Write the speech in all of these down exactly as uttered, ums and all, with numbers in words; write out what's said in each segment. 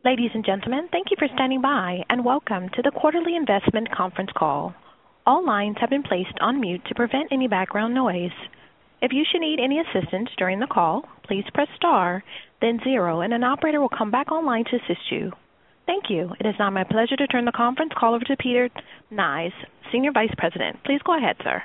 Ladies and gentlemen, thank you for standing by and welcome to the quarterly investment conference call. All lines have been placed on mute to prevent any background noise. If you should need any assistance during the call, please press star, then zero, and an operator will come back online to assist you. Thank you. It is now my pleasure to turn the conference call over to Peter Nyes, Senior Vice President. Please go ahead, sir.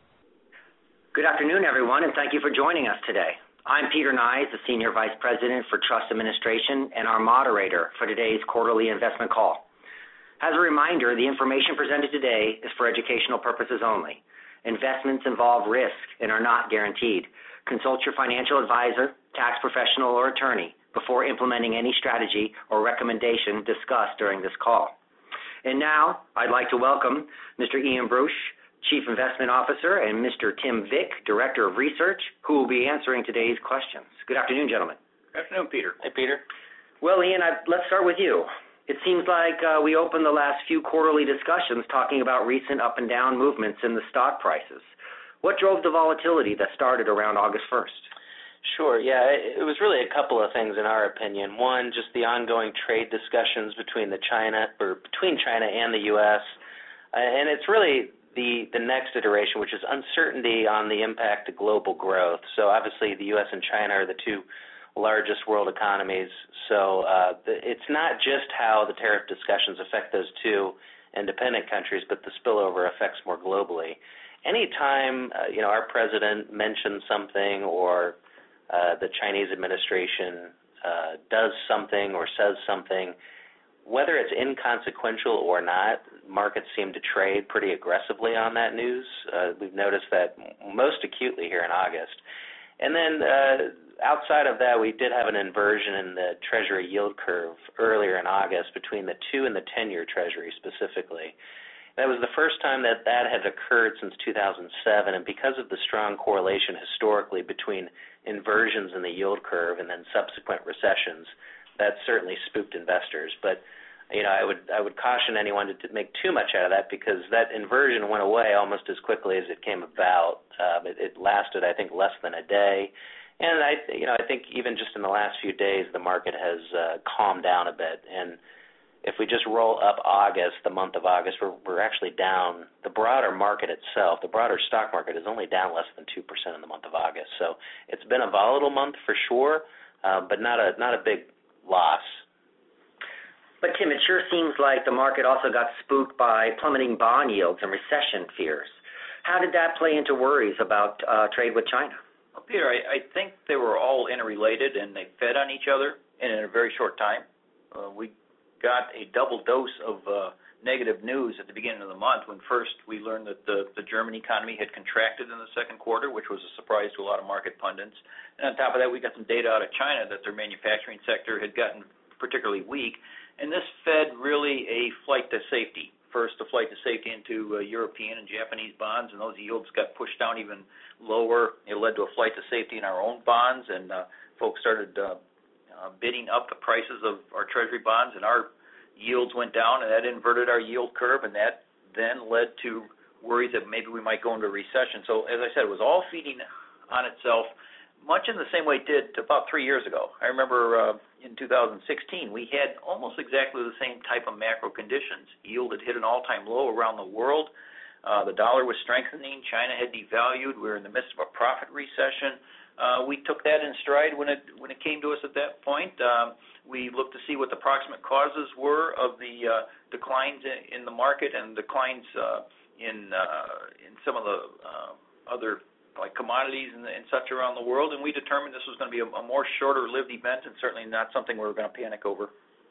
Good afternoon, everyone, and thank you for joining us today. I'm Peter Nyes, the Senior Vice President for Trust Administration and our moderator for today's quarterly investment call. As a reminder, the information presented today is for educational purposes only. Investments involve risk and are not guaranteed. Consult your financial advisor, tax professional, or attorney before implementing any strategy or recommendation discussed during this call. And now, I'd like to welcome Mister Ian Bruce, Chief Investment Officer, and Mister Tim Vick, Director of Research, who will be answering today's questions. Good afternoon, gentlemen. Good afternoon, Peter. Hey, Peter. Well, Ian, I, let's start with you. It seems like uh, we opened the last few quarterly discussions talking about recent up and down movements in the stock prices. What drove the volatility that started around August first? Sure, yeah, it was really a couple of things in our opinion. One, just the ongoing trade discussions between the China or between China and the U S, uh, and it's really The, the next iteration, which is uncertainty on the impact of global growth. So obviously the U S and China are the two largest world economies. So uh, the, it's not just how the tariff discussions affect those two independent countries, but the spillover effects more globally. Anytime uh, you know our president mentions something or uh, the Chinese administration uh, does something or says something, whether it's inconsequential or not, markets seem to trade pretty aggressively on that news. Uh, we've noticed that most acutely here in August. And then uh, outside of that, we did have an inversion in the Treasury yield curve earlier in August between the two and the ten-year Treasury specifically. That was the first time that that had occurred since two thousand seven, and because of the strong correlation historically between inversions in the yield curve and then subsequent recessions, that certainly spooked investors. But you know, I would I would caution anyone to, to make too much out of that because that inversion went away almost as quickly as it came about. Um, it, it lasted, I think, less than a day, and I you know I think even just in the last few days, the market has uh, calmed down a bit. And if we just roll up August, the month of August, we're we're actually down. The broader market itself, the broader stock market, is only down less than two percent in the month of August. So it's been a volatile month for sure, uh, but not a not a big loss. But, Tim, it sure seems like the market also got spooked by plummeting bond yields and recession fears. How did that play into worries about uh, trade with China? Well, Peter, I, I think they were all interrelated and they fed on each other and in a very short time. Uh, we got a double dose of uh, negative news at the beginning of the month when first we learned that the, the German economy had contracted in the second quarter, which was a surprise to a lot of market pundits. And on top of that, we got some data out of China that their manufacturing sector had gotten particularly weak. And this fed really a flight to safety. First, a flight to safety into uh, European and Japanese bonds, and those yields got pushed down even lower. It led to a flight to safety in our own bonds, and uh, folks started uh, uh, bidding up the prices of our Treasury bonds, and our yields went down, and that inverted our yield curve, and that then led to worries that maybe we might go into a recession. So, as I said, it was all feeding on itself, much in the same way it did about three years ago. I remember uh, in two thousand sixteen, we had almost exactly the same type of macro conditions. Yield had hit an all-time low around the world. Uh, the dollar was strengthening. China had devalued. We were in the midst of a profit recession. Uh, we took that in stride when it when it came to us at that point. Um, we looked to see what the proximate causes were of the uh, declines in, in the market and declines uh, in uh, in some of the uh, other like commodities and, and such around the world, and we determined this was going to be a, a more shorter-lived event and certainly not something we were going to panic over.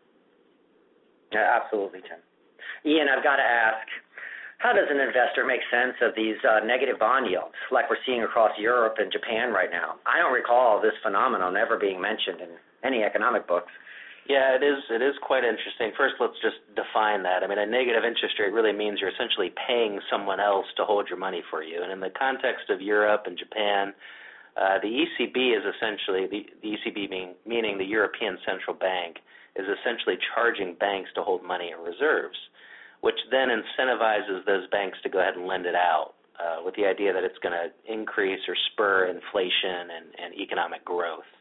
Yeah, absolutely, Tim. Ian, I've got to ask, how does an investor make sense of these uh, negative bond yields like we're seeing across Europe and Japan right now? I don't recall this phenomenon ever being mentioned in any economic books. Yeah, it is It is quite interesting. First, let's just define that. I mean, a negative interest rate really means you're essentially paying someone else to hold your money for you. And in the context of Europe and Japan, uh, the E C B is essentially, the, the E C B mean, meaning the European Central Bank, is essentially charging banks to hold money in reserves, which then incentivizes those banks to go ahead and lend it out uh, with the idea that it's going to increase or spur inflation and, and economic growth.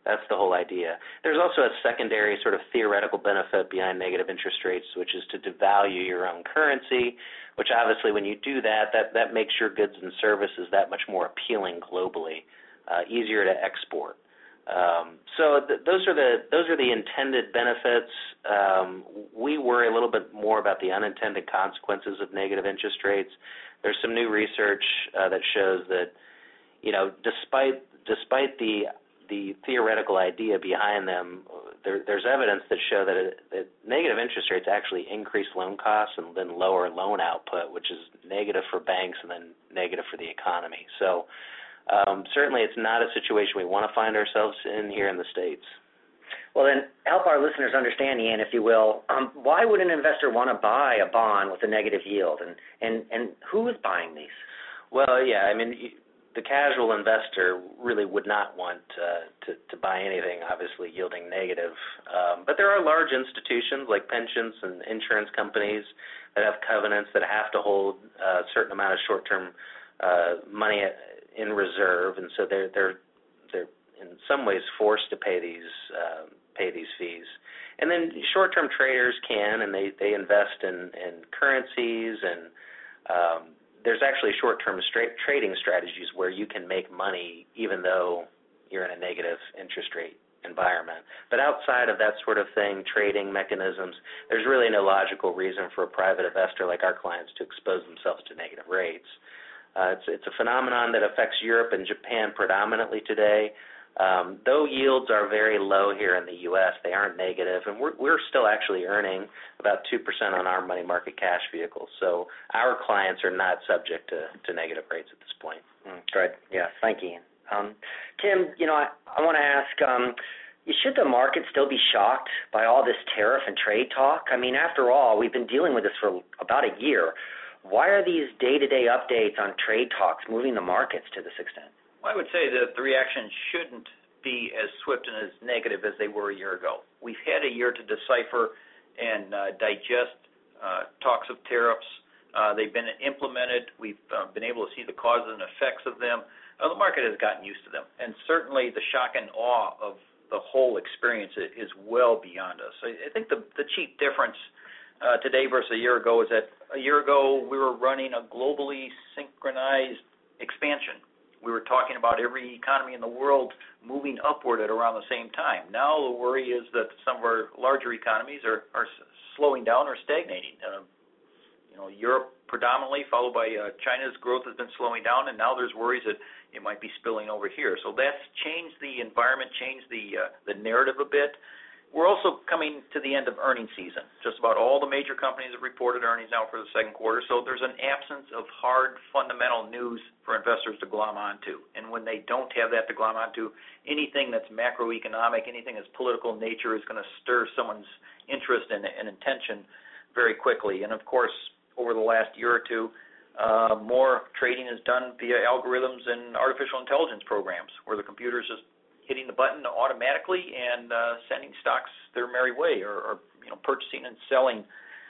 That's the whole idea. There's also a secondary sort of theoretical benefit behind negative interest rates, which is to devalue your own currency, which obviously when you do that, that, that makes your goods and services that much more appealing globally, uh, easier to export. Um, so th- those are the those are the intended benefits. Um, we worry a little bit more about the unintended consequences of negative interest rates. There's some new research uh, that shows that, you know, despite despite the the theoretical idea behind them, there, there's evidence that show that, it, that negative interest rates actually increase loan costs and then lower loan output, which is negative for banks and then negative for the economy. So. Um, certainly it's not a situation we want to find ourselves in here in the States. Well, then help our listeners understand, Ian, if you will, um, why would an investor want to buy a bond with a negative yield, and, and, and who is buying these? Well, yeah, I mean, the casual investor really would not want uh, to, to buy anything, obviously, yielding negative. Um, but there are large institutions like pensions and insurance companies that have covenants that have to hold a certain amount of short-term uh, money in reserve, and so they're they're they're in some ways forced to pay these uh, pay these fees. And then short-term traders can, and they, they invest in, in currencies, and um, there's actually short-term straight trading strategies where you can make money even though you're in a negative interest rate environment. But outside of that sort of thing, trading mechanisms, there's really no logical reason for a private investor like our clients to expose themselves to negative rates. Uh, it's, it's a phenomenon that affects Europe and Japan predominantly today. Um, though yields are very low here in the U S, they aren't negative, and we're, we're still actually earning about two percent on our money market cash vehicles. So our clients are not subject to, to negative rates at this point. Mm, good. Yeah, thank you. Um, Tim, you know, I, I want to ask, um, should the market still be shocked by all this tariff and trade talk? I mean, after all, we've been dealing with this for about a year. Why are these day-to-day updates on trade talks moving the markets to this extent? Well, I would say that the reaction shouldn't be as swift and as negative as they were a year ago. We've had a year to decipher and uh, digest uh, talks of tariffs. Uh, they've been implemented. We've uh, been able to see the causes and effects of them. Uh, the market has gotten used to them. And certainly the shock and awe of the whole experience is well beyond us. I, I think the, the chief difference Uh, today versus a year ago is that a year ago we were running a globally synchronized expansion. We were talking about every economy in the world moving upward at around the same time. Now the worry is that some of our larger economies are, are slowing down or stagnating. Uh, you know, Europe predominantly, followed by uh, China's growth has been slowing down, and now there's worries that it might be spilling over here. So that's changed the environment, changed the uh, the narrative a bit. We're also coming to the end of earnings season. Just about all the major companies have reported earnings now for the second quarter, so there's an absence of hard fundamental news for investors to glom onto. And when they don't have that to glom onto, anything that's macroeconomic, anything that's political in nature is going to stir someone's interest and, and attention very quickly. And, of course, over the last year or two, uh, more trading is done via algorithms and artificial intelligence programs where the computer's just hitting the button automatically and uh, sending stocks their merry way, or, or you know, purchasing and selling.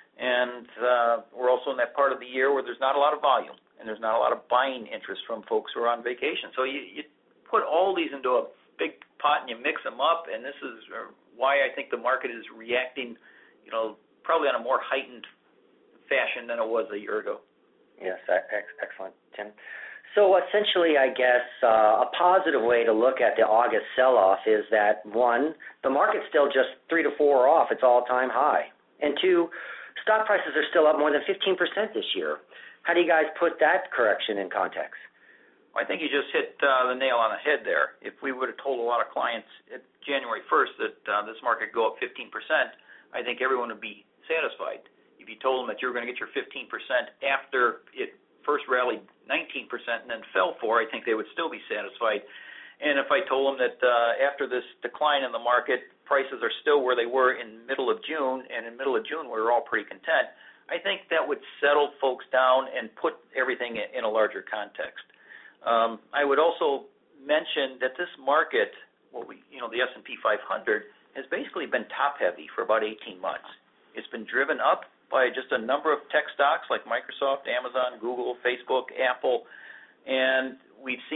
And uh, we're also in that part of the year where there's not a lot of volume and there's not a lot of buying interest from folks who are on vacation. So you, you put all these into a big pot and you mix them up, and this is why I think the market is reacting, you know, probably on a more heightened fashion than it was a year ago. Yes, ex- excellent, Tim. So essentially, I guess, uh, a positive way to look at the August sell-off is that, one, the market's still just three to four off its all-time high. And two, stock prices are still up more than fifteen percent this year. How do you guys put that correction in context? Well, I think you just hit uh, the nail on the head there. If we would have told a lot of clients at January first that uh, this market would go up fifteen percent, I think everyone would be satisfied. If you told them that you were going to get your fifteen percent after it first rallied nineteen percent and then fell four, I think they would still be satisfied. And if I told them that uh, after this decline in the market, prices are still where they were in middle of June, and in middle of June we were all pretty content, I think that would settle folks down and put everything in a larger context. Um, I would also mention that this market, what we, you know, the S and P five hundred, has basically been top-heavy for about eighteen months. It's been driven up by just a number of tech stocks like Microsoft, Amazon, Google, Facebook, Apple, and we've seen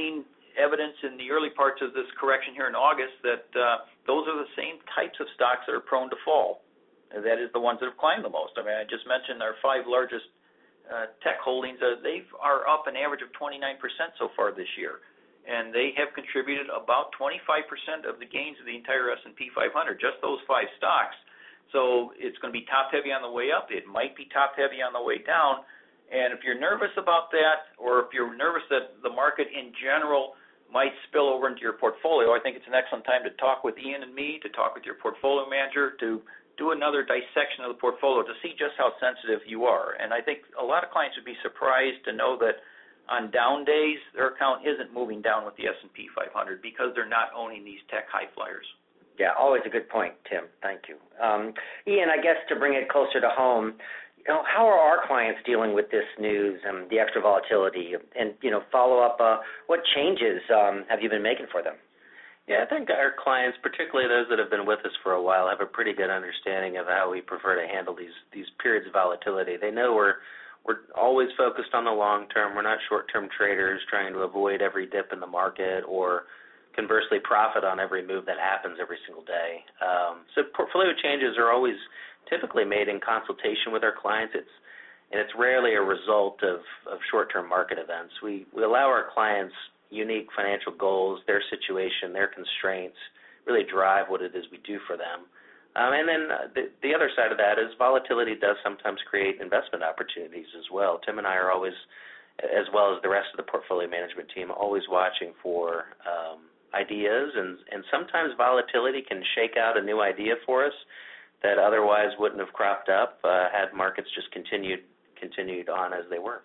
evidence in the early parts of this correction here in August that uh, those are the same types of stocks that are prone to fall. And that is the ones that have climbed the most. I mean, I just mentioned our five largest uh, tech holdings. Uh, they are up an average of twenty-nine percent so far this year. And they have contributed about twenty-five percent of the gains of the entire S and P five hundred, just those five stocks. So it's going to be top-heavy on the way up. It might be top-heavy on the way down. And if you're nervous about that, or if you're nervous that the market in general might spill over into your portfolio, I think it's an excellent time to talk with Ian and me, to talk with your portfolio manager, to do another dissection of the portfolio to see just how sensitive you are. And I think a lot of clients would be surprised to know that on down days, their account isn't moving down with the S and P five hundred because they're not owning these tech high flyers. Yeah, always a good point, Tim. Thank you. Um, Ian, I guess to bring it closer to home, you know, how are our clients dealing with this news and the extra volatility? And, you know, follow up, uh, what changes um, have you been making for them? Yeah, I think our clients, particularly those that have been with us for a while, have a pretty good understanding of how we prefer to handle these these periods of volatility. They know we're we're always focused on the long term. We're not short-term traders trying to avoid every dip in the market or conversely profit on every move that happens every single day. Um, so portfolio changes are always typically made in consultation with our clients. It's and it's rarely a result of, of short-term market events. We we allow our clients unique financial goals, their situation, their constraints, really drive what it is we do for them. Um, and then uh, the, the other side of that is volatility does sometimes create investment opportunities as well. Tim and I are always, as well as the rest of the portfolio management team, always watching for um, ideas, and, and sometimes volatility can shake out a new idea for us that otherwise wouldn't have cropped up uh, had markets just continued continued on as they were.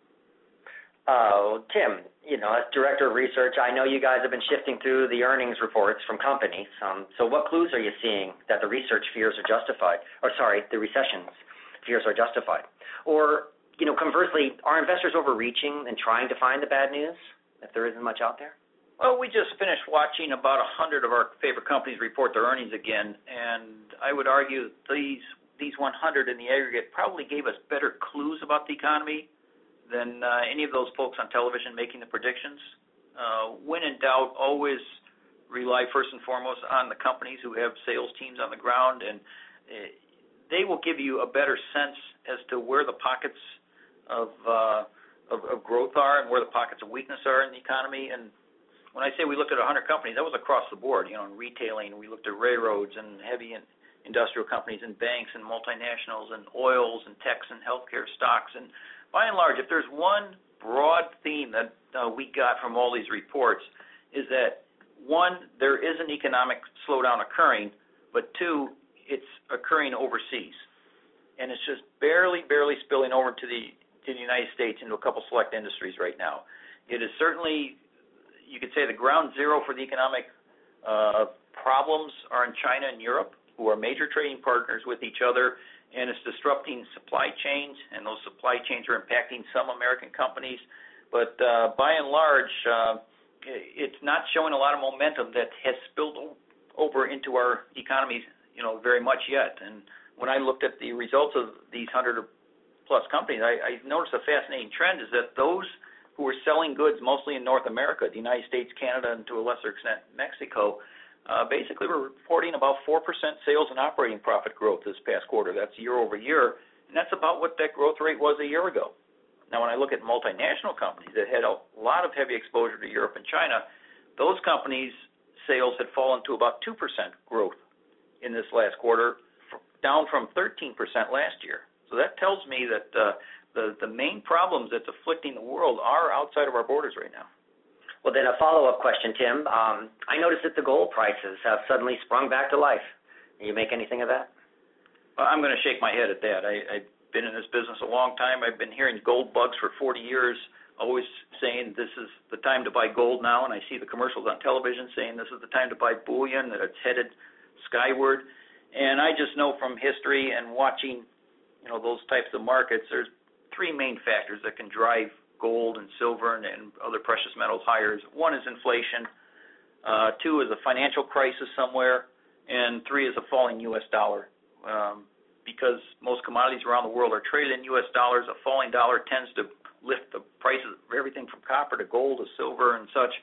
Uh, Tim, you know, as Director of Research, I know you guys have been shifting through the earnings reports from companies. Um, so what clues are you seeing that the research fears are justified? Or, sorry, the recession's fears are justified? Or, you know, conversely, are investors overreaching and trying to find the bad news if there isn't much out there? Well, we just finished watching about one hundred of our favorite companies report their earnings again, and I would argue that these, these one hundred in the aggregate probably gave us better clues about the economy than uh, any of those folks on television making the predictions. Uh, when in doubt, always rely first and foremost on the companies who have sales teams on the ground, and uh, they will give you a better sense as to where the pockets of, uh, of of growth are and where the pockets of weakness are in the economy. And when I say we looked at one hundred companies, that was across the board. You know, in retailing, we looked at railroads and heavy in industrial companies and banks and multinationals and oils and techs and healthcare stocks. And by and large, if there's one broad theme that uh, we got from all these reports, is that, one, there is an economic slowdown occurring, but two, it's occurring overseas. And it's just barely, barely spilling over to the, to the United States into a couple select industries right now. It is certainly, you could say, the ground zero for the economic uh, problems are in China and Europe, who are major trading partners with each other, and it's disrupting supply chains, and those supply chains are impacting some American companies. But uh, by and large, uh, it's not showing a lot of momentum that has spilled over into our economies, you know, very much yet. And when I looked at the results of these one hundred plus companies, I, I noticed a fascinating trend is that those who were selling goods mostly in North America, the United States, Canada, and to a lesser extent Mexico, Uh, basically, we're reporting about four percent sales and operating profit growth this past quarter. That's year over year, and that's about what that growth rate was a year ago. Now, when I look at multinational companies that had a lot of heavy exposure to Europe and China, those companies' sales had fallen to about two percent growth in this last quarter, down from thirteen percent last year. So that tells me that uh, the, the main problems that's afflicting the world are outside of our borders right now. Well, then a follow-up question, Tim. Um, I noticed that the gold prices have suddenly sprung back to life. Do you make anything of that? Well, I'm going to shake my head at that. I, I've been in this business a long time. I've been hearing gold bugs for forty years, always saying this is the time to buy gold now, and I see the commercials on television saying this is the time to buy bullion, that it's headed skyward. And I just know from history and watching, you know, those types of markets, there's three main factors that can drive gold and silver and, and other precious metals higher. One is inflation, uh, two is a financial crisis somewhere, and three is a falling U S dollar. Um, because most commodities around the world are traded in U S dollars, a falling dollar tends to lift the prices of everything from copper to gold to silver and such.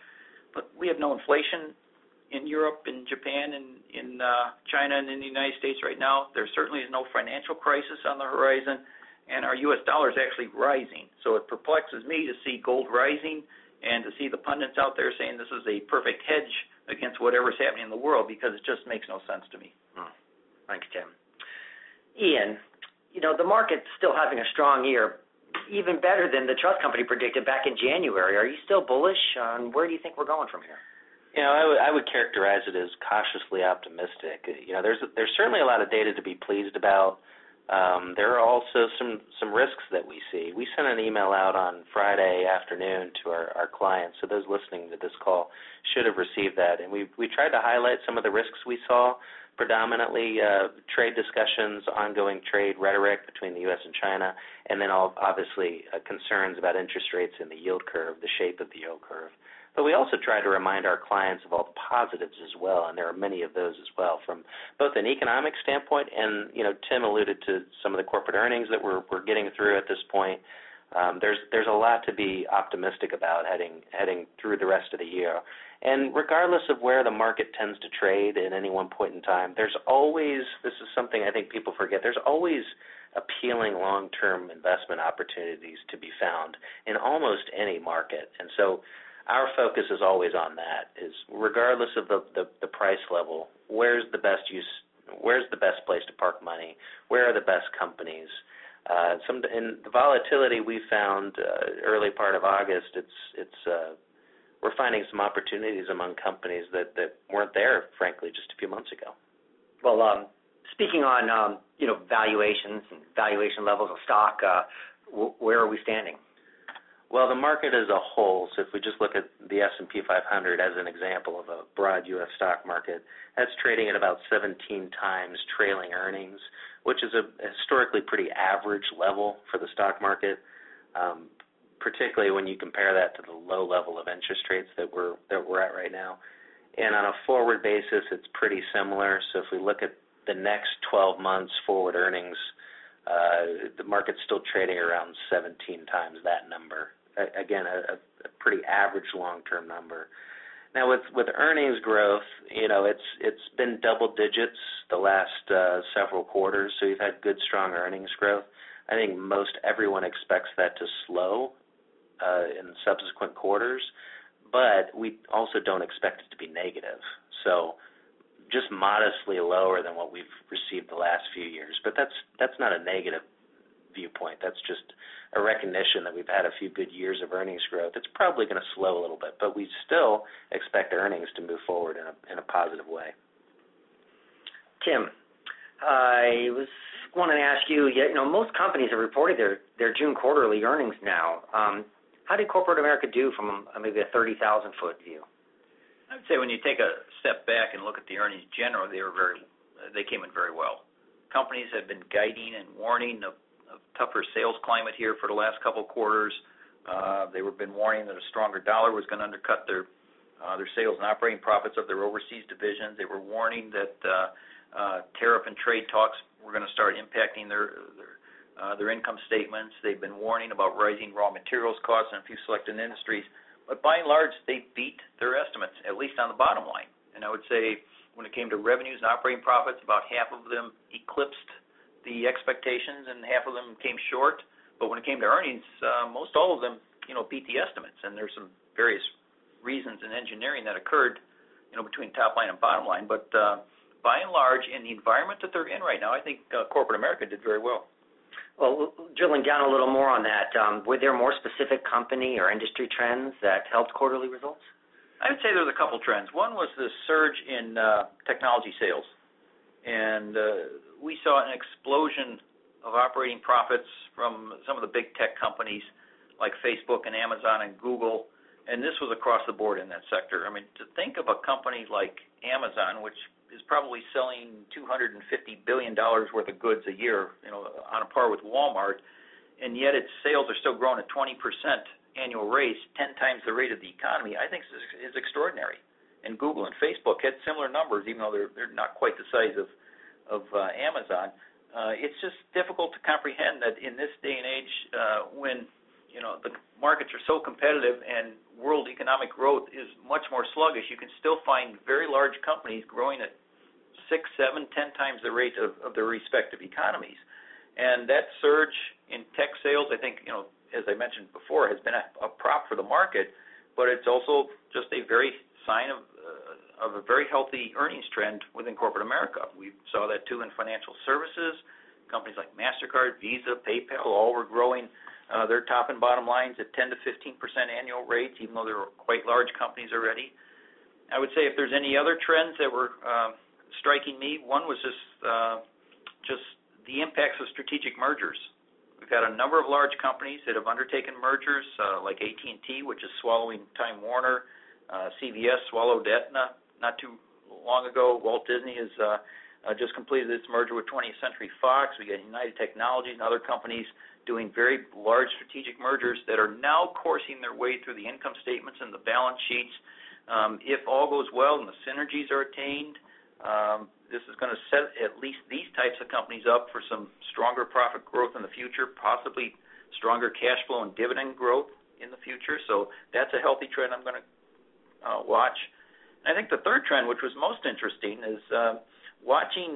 but we have no inflation in Europe, in Japan, and in uh, China, and in the United States right now. There certainly is no financial crisis on the horizon, and our U S dollar is actually rising. So it perplexes me to see gold rising and to see the pundits out there saying this is a perfect hedge against whatever's happening in the world, because it just makes no sense to me. Hmm. Thanks, Tim. Ian, you know, the market's still having a strong year, even better than the trust company predicted back in January. Are you still bullish? On where do you think we're going from here? You know, I would, I would characterize it as cautiously optimistic. You know, there's there's certainly a lot of data to be pleased about. Um, there are also some, some risks that we see. We sent an email out on Friday afternoon to our, our clients, so those listening to this call should have received that. And we we tried to highlight some of the risks we saw, predominantly uh, trade discussions, ongoing trade rhetoric between the U S and China, and then all, obviously uh, concerns about interest rates and the yield curve, the shape of the yield curve. But we also try to remind our clients of all the positives as well, and there are many of those as well, from both an economic standpoint and, you know, Tim alluded to some of the corporate earnings that we're, we're getting through at this point. Um, there's there's a lot to be optimistic about heading heading through the rest of the year. And regardless of where the market tends to trade at any one point in time, there's always, this is something I think people forget, there's always appealing long-term investment opportunities to be found in almost any market. And so our focus is always on that, is regardless of the, the, the price level, where's the best use, where's the best place to park money, where are the best companies. Uh, some in the volatility we found uh, early part of August, it's it's uh, we're finding some opportunities among companies that, that weren't there, frankly, just a few months ago. Well, um, speaking on um, you know valuations and valuation levels of stock, uh, w- where are we standing? Well, the market as a whole, so if we just look at the S and P five hundred as an example of a broad U S stock market, that's trading at about seventeen times trailing earnings, which is a historically pretty average level for the stock market, um, particularly when you compare that to the low level of interest rates that we're that we're at right now. And on a forward basis, it's pretty similar. So if we look at the next twelve months forward earnings, uh, the market's still trading around seventeen times that number. Again, a, a pretty average long-term number. Now, with with earnings growth, you know, it's it's been double digits the last uh, several quarters, so you've had good, strong earnings growth. I think most everyone expects that to slow uh, in subsequent quarters, but we also don't expect it to be negative. So just modestly lower than what we've received the last few years, but that's that's not a negative viewpoint. That's just a recognition that we've had a few good years of earnings growth. It's probably going to slow a little bit, but we still expect earnings to move forward in a, in a positive way. Tim, I was wanting to ask you, you know, most companies have reported their, their June quarterly earnings now. Um, how did corporate America do from a, maybe a thirty thousand foot view? I would say when you take a step back and look at the earnings generally, they were very, they came in very well. Companies have been guiding and warning of a tougher sales climate here for the last couple of quarters. Uh, they were been warning that a stronger dollar was going to undercut their uh, their sales and operating profits of their overseas divisions. They were warning that uh, uh, tariff and trade talks were going to start impacting their their, uh, their income statements. They've been warning about rising raw materials costs in a few selected industries. But by and large, they beat their estimates, at least on the bottom line. And I would say when it came to revenues and operating profits, about half of them eclipsed the expectations, and half of them came short. But when it came to earnings, uh, most all of them, you know, beat the estimates. And there's some various reasons in engineering that occurred, you know, between top line and bottom line. But uh, by and large, in the environment that they're in right now, I think uh, corporate America did very well. Well, drilling down a little more on that, um, were there more specific company or industry trends that helped quarterly results? I would say there was a couple trends. One was the surge in uh, technology sales. And uh, we saw an explosion of operating profits from some of the big tech companies like Facebook and Amazon and Google, and this was across the board in that sector. I mean, to think of a company like Amazon, which is probably selling two hundred fifty billion dollars worth of goods a year, you know, on a par with Walmart, and yet its sales are still growing at twenty percent annual rates, ten times the rate of the economy, I think is, is extraordinary. And Google and Facebook had similar numbers, even though they're they're not quite the size of of uh, Amazon. Uh, it's just difficult to comprehend that in this day and age, uh, when you know, the markets are so competitive and world economic growth is much more sluggish, you can still find very large companies growing at six, seven, ten times the rate of, of their respective economies. And that surge in tech sales, I think, you know, as I mentioned before, has been a, a prop for the market, but it's also just a very sign of uh, of a very healthy earnings trend within corporate America. We saw that too in financial services. Companies like MasterCard, Visa, PayPal, all were growing uh, their top and bottom lines at ten to fifteen percent annual rates, even though they were quite large companies already. I would say if there's any other trends that were uh, striking me, one was just uh, just the impacts of strategic mergers. We've got a number of large companies that have undertaken mergers, uh, like A T and T, which is swallowing Time Warner. Uh, C V S swallowed Aetna not too long ago. Walt Disney has uh, uh, just completed its merger with twentieth Century Fox. We got United Technologies and other companies doing very large strategic mergers that are now coursing their way through the income statements and the balance sheets. Um, if all goes well and the synergies are attained, um, this is going to set at least these types of companies up for some stronger profit growth in the future, possibly stronger cash flow and dividend growth in the future. So that's a healthy trend I'm going to uh, watch. And I think the third trend, which was most interesting, is uh, watching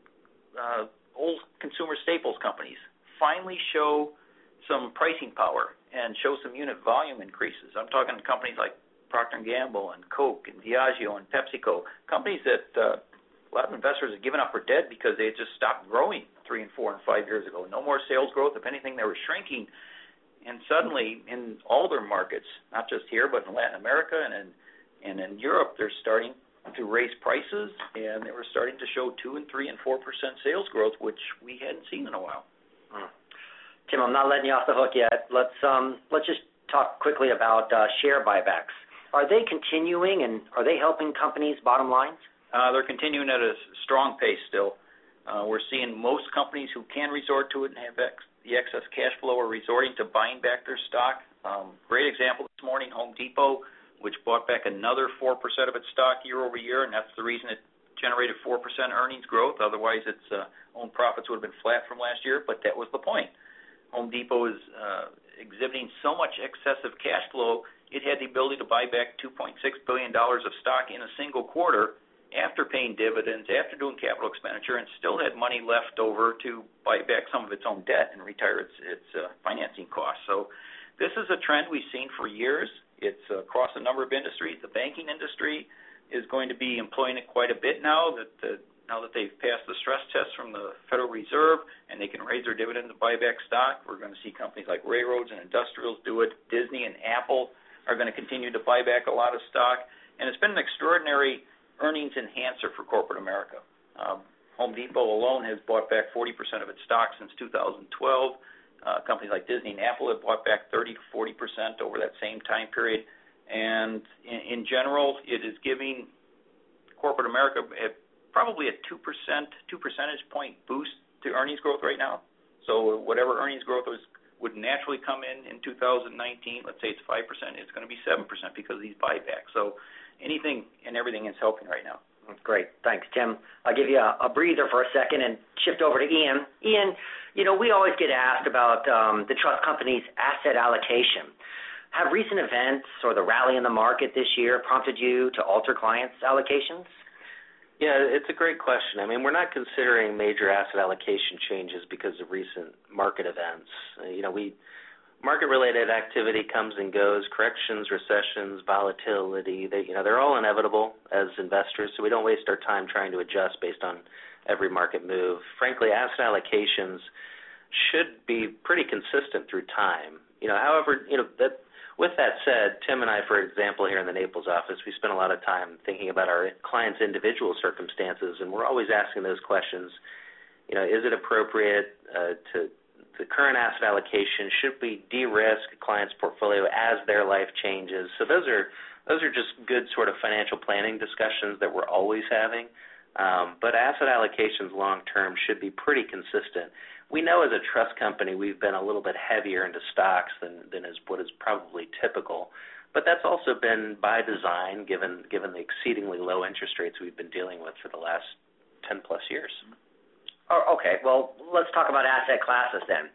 uh, old consumer staples companies finally show some pricing power and show some unit volume increases. I'm talking companies like Procter and Gamble and Coke and Diageo and PepsiCo, companies that uh, a lot of investors have given up for dead because they had just stopped growing three and four and five years ago. No more sales growth. If anything, they were shrinking. And suddenly, in all their markets, not just here, but in Latin America and in, and in Europe, they're starting to raise prices, and they were starting to show two and three and four percent sales growth, which we hadn't seen in a while. Hmm. Tim, I'm not letting you off the hook yet. Let's um, let's just talk quickly about uh, share buybacks. Are they continuing, and are they helping companies' bottom lines? Uh, they're continuing at a strong pace still. Uh, we're seeing most companies who can resort to it and have ex- the excess cash flow are resorting to buying back their stock. Um, great example this morning, Home Depot, which bought back another four percent of its stock year over year, and that's the reason it generated four percent earnings growth. Otherwise, its uh, own profits would have been flat from last year, but that was the point. Home Depot is uh, exhibiting so much excessive cash flow, it had the ability to buy back two point six billion dollars of stock in a single quarter after paying dividends, after doing capital expenditure, and still had money left over to buy back some of its own debt and retire its, its uh, financing costs. So this is a trend we've seen for years. It's uh, across a number of industries. The banking industry is going to be employing it quite a bit now that the, now that they've passed the stress test from the Federal Reserve and they can raise their dividends and buy back stock. We're going to see companies like railroads and industrials do it. Disney and Apple are going to continue to buy back a lot of stock. And it's been an extraordinary earnings enhancer for corporate America. Um, Home Depot alone has bought back forty percent of its stock since two thousand twelve. Uh, companies like Disney and Apple have bought back thirty to forty percent over that same time period. And in, in general, it is giving corporate America a, probably a two percent, two percentage point boost to earnings growth right now. So whatever earnings growth was, would naturally come in in two thousand nineteen, let's say it's five percent, it's going to be seven percent because of these buybacks. So anything and everything is helping right now. Great. Thanks, Tim. I'll give you a, a breather for a second and shift over to Ian. Ian, you know, we always get asked about um, the trust company's asset allocation. Have recent events or the rally in the market this year prompted you to alter clients' allocations? Yeah, it's a great question. I mean, we're not considering major asset allocation changes because of recent market events. Uh, you know, we market-related activity comes and goes, corrections, recessions, volatility, they, you know, they're all inevitable as investors, so we don't waste our time trying to adjust based on every market move. Frankly, asset allocations should be pretty consistent through time. You know, however, you know, that, with that said, Tim and I, for example, here in the Naples office, we spend a lot of time thinking about our clients' individual circumstances, and we're always asking those questions. You know, is it appropriate uh, to the current asset allocation? Should we de-risk a client's portfolio as their life changes? So those are those are just good sort of financial planning discussions that we're always having. Um, but asset allocations long-term should be pretty consistent. We know as a trust company we've been a little bit heavier into stocks than, than is what is probably typical. But that's also been by design given given the exceedingly low interest rates we've been dealing with for the last ten plus years. Oh, okay, well, let's talk about asset classes then.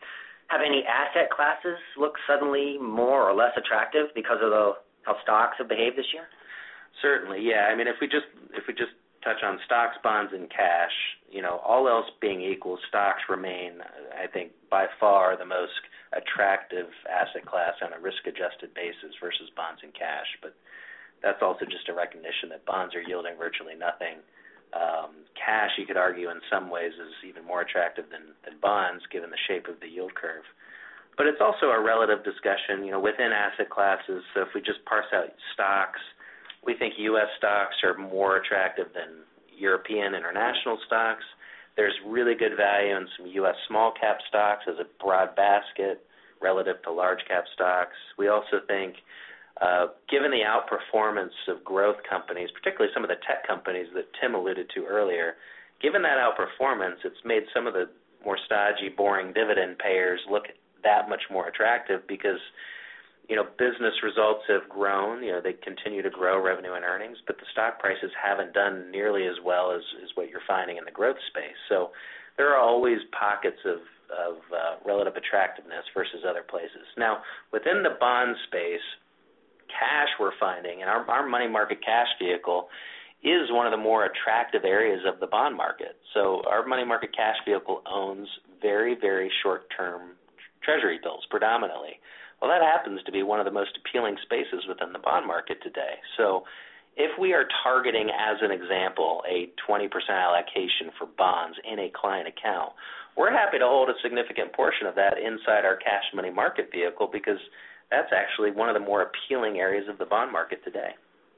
Have any asset classes looked suddenly more or less attractive because of the, how stocks have behaved this year? Certainly, yeah. I mean, if we just if we just touch on stocks, bonds, and cash, you know, all else being equal, stocks remain, I think, by far the most attractive asset class on a risk-adjusted basis versus bonds and cash. But that's also just a recognition that bonds are yielding virtually nothing. Um, cash, you could argue, in some ways is even more attractive than, than bonds, given the shape of the yield curve. But it's also a relative discussion, you know, within asset classes. So if we just parse out stocks, we think U S stocks are more attractive than European international stocks. There's really good value in some U S small cap stocks as a broad basket relative to large cap stocks. We also think, uh, given the outperformance of growth companies, particularly some of the tech companies that Tim alluded to earlier, given that outperformance, it's made some of the more stodgy, boring dividend payers look that much more attractive because, you know, business results have grown. You know, they continue to grow revenue and earnings, but the stock prices haven't done nearly as well as, as what you're finding in the growth space. So there are always pockets of, of uh, relative attractiveness versus other places. Now, within the bond space, cash we're finding, and our, our money market cash vehicle is one of the more attractive areas of the bond market. So our money market cash vehicle owns very, very short-term treasury bills predominantly. Well, that happens to be one of the most appealing spaces within the bond market today. So if we are targeting, as an example, a twenty percent allocation for bonds in a client account, we're happy to hold a significant portion of that inside our cash money market vehicle because that's actually one of the more appealing areas of the bond market today.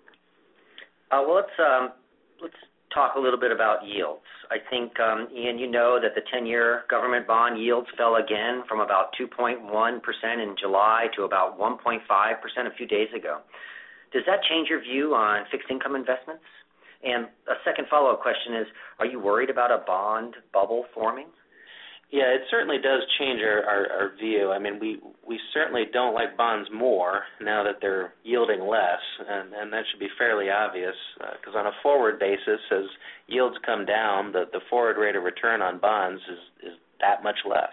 Uh, well, let's um, let's talk a little bit about yields. I think, um, Ian, you know that the ten-year government bond yields fell again from about two point one percent in July to about one point five percent a few days ago. Does that change your view on fixed income investments? And a second follow-up question is, are you worried about a bond bubble forming? Yeah, it certainly does change our, our, our view. I mean, we, we certainly don't like bonds more now that they're yielding less, and, and that should be fairly obvious because uh, on a forward basis, as yields come down, the, the forward rate of return on bonds is, is that much less.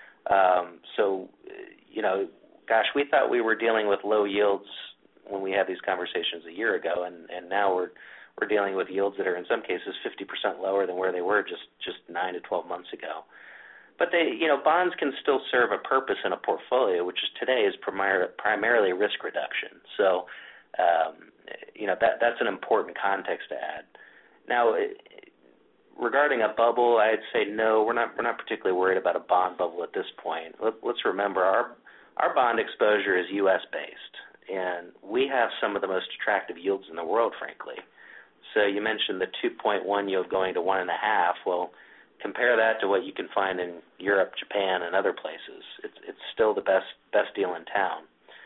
Um, so, you know, gosh, we thought we were dealing with low yields when we had these conversations a year ago, and, and now we're we're dealing with yields that are in some cases fifty percent lower than where they were just, just nine to twelve months ago. But they, you know, bonds can still serve a purpose in a portfolio, which is today is primar- primarily risk reduction. So, um, you know, that that's an important context to add. Now, regarding a bubble, I'd say no. We're not we're not particularly worried about a bond bubble at this point. Let, let's remember our our bond exposure is U S based, and we have some of the most attractive yields in the world, frankly. So you mentioned the two point one yield going to one and a half. Well, compare that to what you can find in Europe, Japan, and other places. It's it's still the best best deal in town.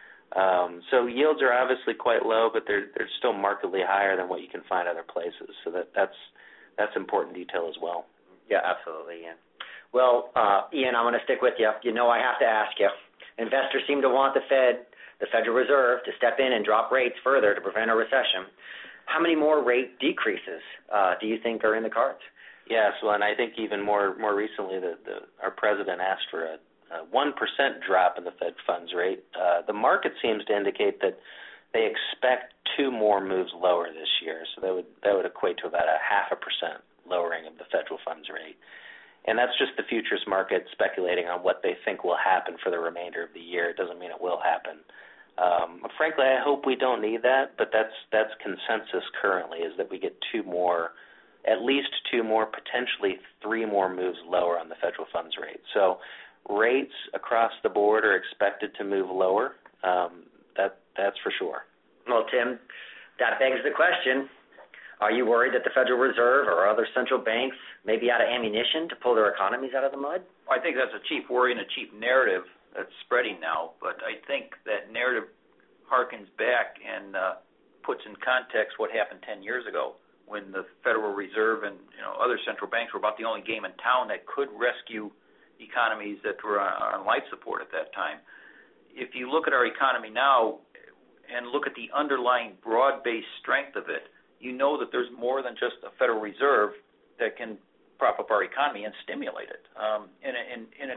Um, so yields are obviously quite low, but they're they're still markedly higher than what you can find other places. So that that's that's important detail as well. Yeah, absolutely, Ian. Well, uh, Ian, I'm going to stick with you. You know I have to ask you. Investors seem to want the Fed, the Federal Reserve, to step in and drop rates further to prevent a recession. How many more rate decreases uh, do you think are in the cards? Yes, well, and I think even more more recently, the, the, our president asked for a, a one percent drop in the Fed funds rate. Uh, the market seems to indicate that they expect two more moves lower this year, so that would that would equate to about a half a percent lowering of the federal funds rate. And that's just the futures market speculating on what they think will happen for the remainder of the year. It doesn't mean it will happen. Um, frankly, I hope we don't need that, but that's that's consensus currently, is that we get two more. At least two more, potentially three more moves lower on the federal funds rate. So rates across the board are expected to move lower. Um, that that's for sure. Well, Tim, that begs the question, are you worried that the Federal Reserve or other central banks may be out of ammunition to pull their economies out of the mud? I think that's a cheap worry and a cheap narrative that's spreading now, but I think that narrative harkens back and uh, puts in context what happened ten years ago, when the Federal Reserve and you know other central banks were about the only game in town that could rescue economies that were on, on life support at that time. If you look at our economy now and look at the underlying broad-based strength of it, you know that there's more than just a Federal Reserve that can prop up our economy and stimulate it. Um, in, a, in, in a typical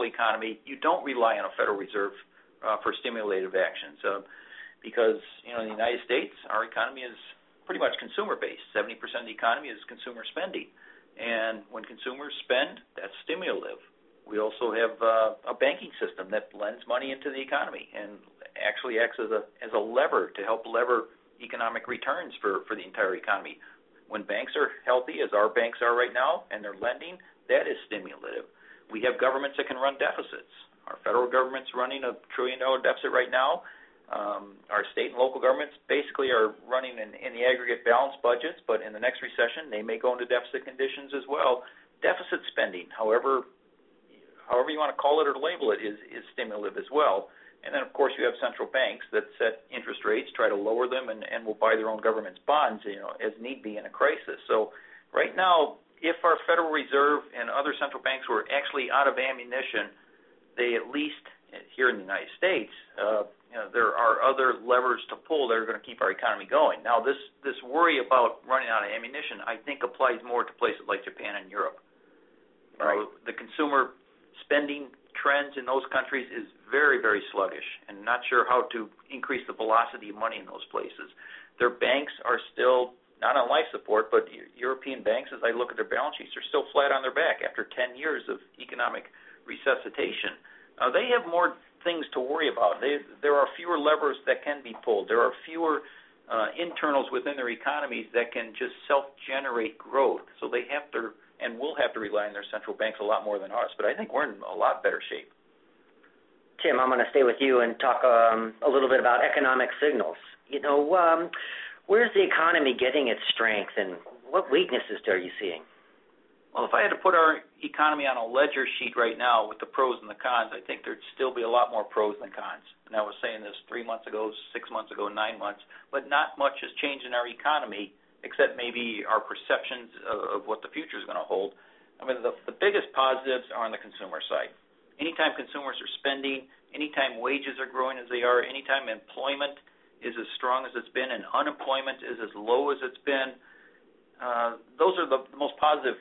normal economy, you don't rely on a Federal Reserve uh, for stimulative actions uh, because, you know, in the United States, our economy is pretty much consumer-based. seventy percent of the economy is consumer spending. And when consumers spend, that's stimulative. We also have uh, a banking system that lends money into the economy and actually acts as a as a lever to help lever economic returns for, for the entire economy. When banks are healthy, as our banks are right now, and they're lending, that is stimulative. We have governments that can run deficits. Our federal government's running a trillion-dollar deficit right now. Um, our state and local governments basically are running in, in the aggregate balanced budgets, but in the next recession, they may go into deficit conditions as well. Deficit spending, however however you want to call it or label it, is, is stimulative as well. And then, of course, you have central banks that set interest rates, try to lower them, and, and will buy their own government's bonds, you know, as need be in a crisis. So right now, if our Federal Reserve and other central banks were actually out of ammunition, they at least, here in the United States, uh, you know, there are other levers to pull that are going to keep our economy going. Now, this, this worry about running out of ammunition, I think, applies more to places like Japan and Europe. Right. Uh, the consumer spending trends in those countries is very, very sluggish, and not sure how to increase the velocity of money in those places. Their banks are still not on life support, but European banks, as I look at their balance sheets, are still flat on their back after ten years of economic resuscitation. Uh, they have more things to worry about. They, there are fewer levers that can be pulled. There are fewer uh, internals within their economies that can just self-generate growth. So they have to and will have to rely on their central banks a lot more than us. But I think we're in a lot better shape. Tim, I'm going to stay with you and talk um, a little bit about economic signals. You know, um, where's the economy getting its strength, and what weaknesses are you seeing? Well, if I had to put our economy on a ledger sheet right now with the pros and the cons, I think there'd still be a lot more pros than cons. And I was saying this three months ago, six months ago, nine months, but not much has changed in our economy except maybe our perceptions of, of what the future is going to hold. I mean, the, the biggest positives are on the consumer side. Anytime consumers are spending, anytime wages are growing as they are, anytime employment is as strong as it's been and unemployment is as low as it's been, uh, those are the, the most positive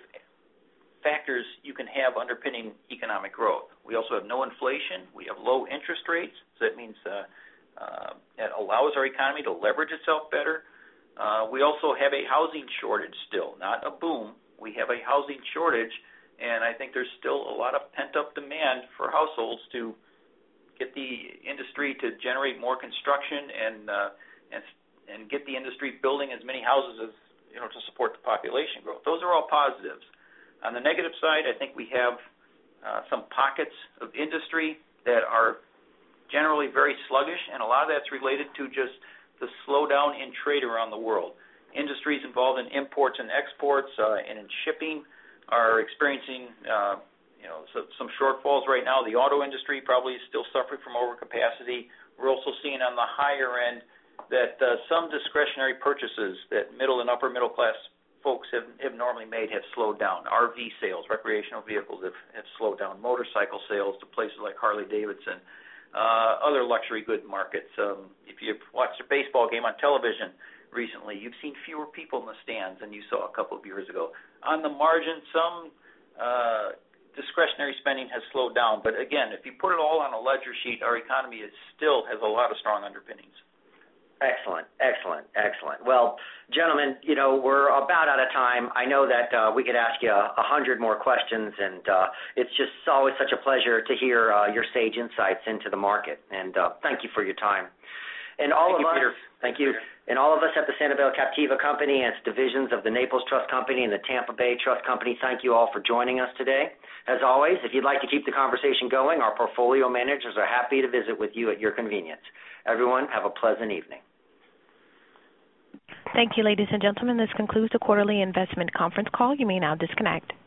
factors you can have underpinning economic growth. We also have no inflation. We have low interest rates, so that means uh, uh, it allows our economy to leverage itself better. Uh, we also have a housing shortage still, not a boom. We have a housing shortage, and I think there's still a lot of pent-up demand for households to get the industry to generate more construction and uh, and and get the industry building as many houses as you know to support the population growth. Those are all positives. On the negative side, I think we have uh, some pockets of industry that are generally very sluggish, and a lot of that's related to just the slowdown in trade around the world. Industries involved in imports and exports uh, and in shipping are experiencing uh, you know, so, some shortfalls right now. The auto industry probably is still suffering from overcapacity. We're also seeing on the higher end that uh, some discretionary purchases that middle and upper middle class folks have, have normally made have slowed down. R V sales, recreational vehicles have, have slowed down. Motorcycle sales to places like Harley Davidson. Uh, other luxury good markets. Um, if you've watched a baseball game on television recently, you've seen fewer people in the stands than you saw a couple of years ago. On the margin, some uh, discretionary spending has slowed down. But again, if you put it all on a ledger sheet, our economy is still has a lot of strong underpinnings. Excellent, excellent, excellent. Well, gentlemen, you know, we're about out of time. I know that uh, we could ask you a, a hundred more questions, and uh, it's just always such a pleasure to hear uh, your sage insights into the market. And uh, thank you for your time. And all thank of you, us, Peter. thank you, and all of us at the Sanibel Captiva Company and its divisions of the Naples Trust Company and the Tampa Bay Trust Company, thank you all for joining us today. As always, if you'd like to keep the conversation going, our portfolio managers are happy to visit with you at your convenience. Everyone, have a pleasant evening. Thank you, ladies and gentlemen. This concludes the quarterly investment conference call. You may now disconnect.